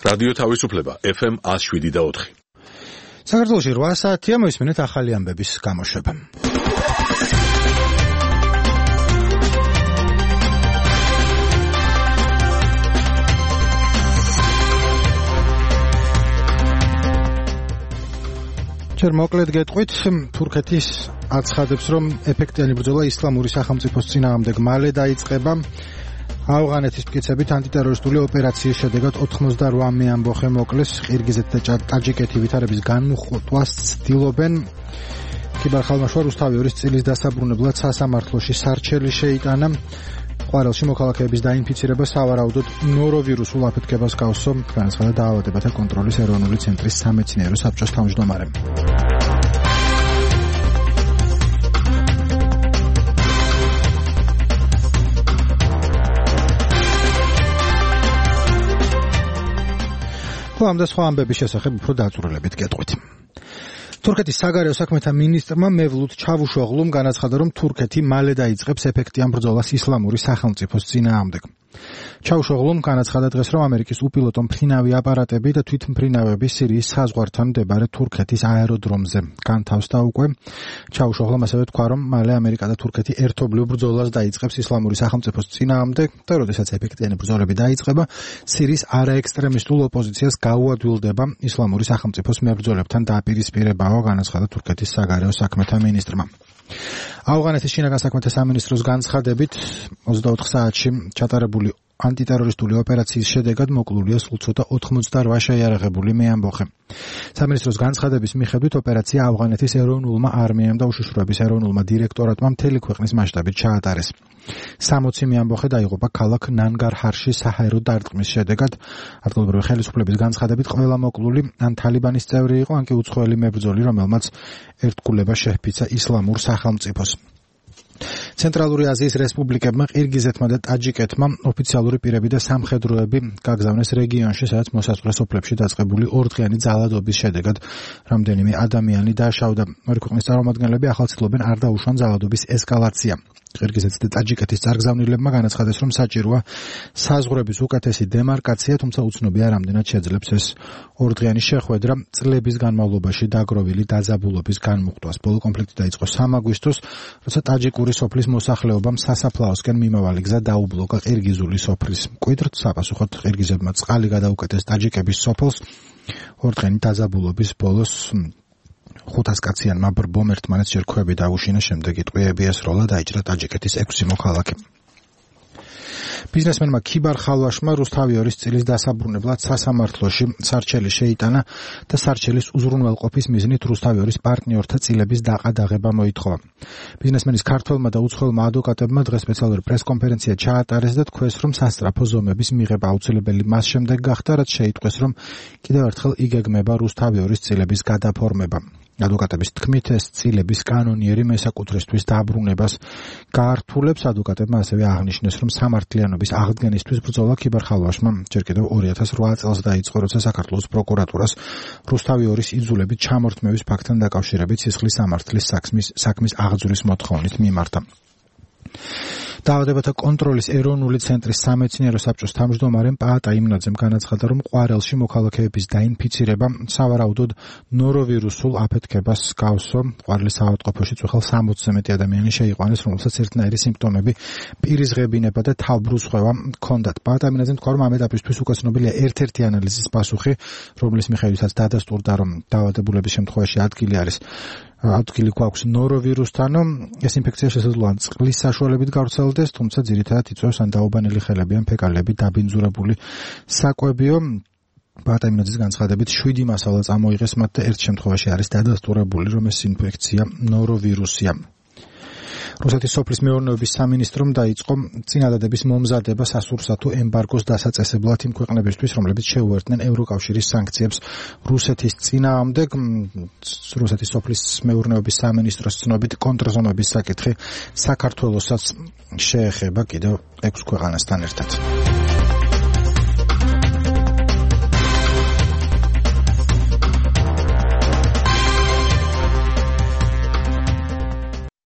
რადიო თავისუფლება FM 107.4. საქართველოში 8 საათია, მოისმინეთ ახალი ამბების გამოშვება. ჯერ მოკლედ გეტყვით, თურქეთის აცხადებს, რომ ეფექტიანი ბრძოლა ისლამური სახელმწიფოს წინააღმდეგ მალე დაიწყება. ავღანეთის მტკიცებით ანტიტერორისტული ოპერაციის შედეგად 88 ამბოხე მოკლეს. ყირგიზეთი და ტაჯიკეთი ვითარების განუხტვას ცდილობენ. ქიბარ-ხალმაშვა რუსთავი ორის წილის დასაბრუნებლად სასამართლოში სარჩელი შეიტანა. ყვარელში მოქალაქეების დაინფიცირება სავარაუდოდ ნოროვირუსულ აფეთქებას გავს, განაცხადა დაავადებათა კონტროლის ეროვნული ცენტრის სამეცნიერო საბჭოს თავმჯდომარემ. ამ და სხვა ამბების შესახებ უფრო დაწვრილებით გეტყვით. თურქეთის საგარეო საქმეთა მინისტრმა მევლութ ჩავუშოღლუმ განაცხადა, რომ თურქეთი მალე დაიწყებს ეფექტიან ბრძოლას ისლამური სახელმწიფოს წინააღმდეგ. ჩავუშოღლუმ განაცხადა დღეს, რომ ამერიკის უპილოტო მფრინავი აპარატები და თვითმფრინავები სირიის საზღვართან მდებარე თურქეთის აეროდრომზე განთავსდა უკვე. ჩავუშოღლუმ ასევე თქვა, რომ მალე ამერიკა და თურქეთი ერთობლივ ბრძოლას დაიწყებს ისლამური სახელმწიფოს წინააღმდეგ და როდესაც ეფექტიანი ბრძოლები დაიწყება, სირიის არაექსტრემისტულ ოპოზიციას გაუადვილდება ისლამური სახელმწიფოს მებრძოლებთან დაპირისპირებაო, განაცხადა თურქეთის საგარეო საქმეთა მინისტრმა. ავღანეთის შინაგან საქმეთა სამინისტროს განცხადებით 24 საათში ჩატარებული ანტიტერორისტული ოპერაციის შედეგად მოკლულია სულ ცოტა 88 შეიარაღებული მეამბოხე. სამინისტროს განცხადების მიხედვით ოპერაცია ავღანეთის ეროვნულმა არმიამ და უშიშროების ეროვნულმა დირექტორატმა მთელი ქვეყნის მასშტაბით ჩაატარეს. 60 მეამბოხე დაიღუპა ქალაქ ნანგარჰარში საჰაერო დარტყმის შედეგად. ადგილობრივი ხელისუფლების განცხადებით ყველა მოკლული ან თალიბანის წევრი იყო, ან კი უცხოელი მებრძოლი, რომელმაც ერთგულება შეჰფიცა ისლამურ სახელმწიფოს. ცენტრალური აზიის რესპუბლიკებმა, ყირგიზეთმა და ტაჯიკეთმა ოფიციალური პირები და სამხედროები გაგზავნეს რეგიონში, სადაც მოსაზღვრე სოფლებში დაწყებული ორდღიანი ძალადობის შედეგად რამდენიმე ადამიანი დაშავდა. ორი ქვეყნის წარმომადგენლები ახალ ცდილობენ არ დაუშვან ძალადობის ესკალაცია. ყირგიზეთის და ტაჯიკეთის წარგზავნილებმა განაცხადეს, რომ საჭიროა საზღვრების უკეთესი დემარკაცია, თუმცა უცნობია რამდენად შეძლებს ეს ორდღიანი შეხვედრა წლების განმავლობაში დაგროვილი დაძაბულობის განმუხტვას. ბოლო კონფლიქტი დაიწყო 3 აგვისტოს, როცა ტაჯიკური სოფლის მოსახლეობამ სასაფლაოსკენ მიმავალი გზა დაუბლოკა ყირგიზული სოფლის მკვიდრთ. საპასუხოდ ყირგიზებმა წყალი გადაუკეტეს ტაჯიკების სოფელს. ორდღიანი დაძაბულობის ბოლოს 500 კაციანმა ბრბომ ერთმანეთს ჯერ ქვები დაუშინა, შემდეგ იტყვიები ესროლა, დაიჭრა ტაჯიკეთის 6 მოქალაქე. ბიზნესმენმა ქიბარ-ხალვაშმა რუსთავი ორის წილის დასაბრუნებლად სასამართლოში სარჩელი შეიტანა და სარჩელის უზრუნველყოფის მიზნით რუსთავი ორის პარტნიორთა წილების დაყადაღება მოითხოვა. ბიზნესმენის ქართველმა და უცხოელმა ადვოკატებმა დღეს სპეციალური პრესკონფერენცია ჩაატარეს და თქვეს, რომ სასწრაფო ზომების მიღება აუცილებელი მას შემდეგ გახდა, რაც შეიტყვეს, რომ კიდევ ერთხელ იგეგმება რუსთავი ორის წილების გადაფორმება. ადვოკატების თქმით, ეს წილების კანონიერი მესაკუთრესთვის დაბრუნებას გაართულებს. ადვოკატებმა ასევე აღნიშნეს, რომ სამართლიანობის აღდგენისთვის ბრძოლა ქიბარ-ხალვაშმა ჯერ კიდევ 2008 წელს დაიწყო, როცა საქართველოს პროკურატურას რუსთავი ორის იძულებით ჩამორთმევის ფაქტთან დაკავშირებით სისხლის სამართლის საქმის აღძვრის მოთხოვნით მიმართა. დაავადებათა კონტროლის ეროვნული ცენტრის სამეცნიერო საბჭოს თავმჯდომარემ პაატა იმნაძემ განაცხადა, რომ ყვარელში მოქალაქეების დაინფიცირება სავარაუდოდ ნოროვირუსულ აფეთქებას გავს. ყვარელის ავადმყოფოში წუხელ 60-ზე მეტი ადამიანი შეიყვანეს, რომელსაც ერთნაირი სიმპტომები, პირის ღებინება და თავბრუსხვევა ჰქონდათ. პაატა იმნაძემ თქვა, რომ ამ ეტაპისთვის უკვე ცნობილია ერთ-ერთი ანალიზის პასუხი, რომლის მიხედვითაც დადასტურდა, რომ დაავადებულების შემთხვევაში ადგილი გვაქვს ნოროვირუსთან. ეს ინფექცია შესაძლოა წყლის საშუალებით გავრცელდეს, თუმცა ძირითადად იწვევს ან დაუბანელი ხელები ან ფეკალები, დაბინძურებული საკვებიო. პაატა იმნაძის განცხადებით 7 მასალა წამოიღეს მათ და ერთ შემთხვევაში არის დადასტურებული, რომ ეს ინფექცია ნოროვირუსია. რუსეთის სოფლის მეურნეობის სამინისტრომ დაიწყო წინადადების მომზადება სასურსათო ემბარგოს დასაწესებლად იმ ქვეყნებისთვის, რომლებიც შეუერთდნენ ევროკავშირის სანქციებს რუსეთის წინააღმდეგ. რუსეთის სოფლის მეურნეობის სამინისტროს ცნობით კონტრზომების საკითხი საქართველოსაც შეეხება კიდევ 6 ქვეყანასთან ერთად.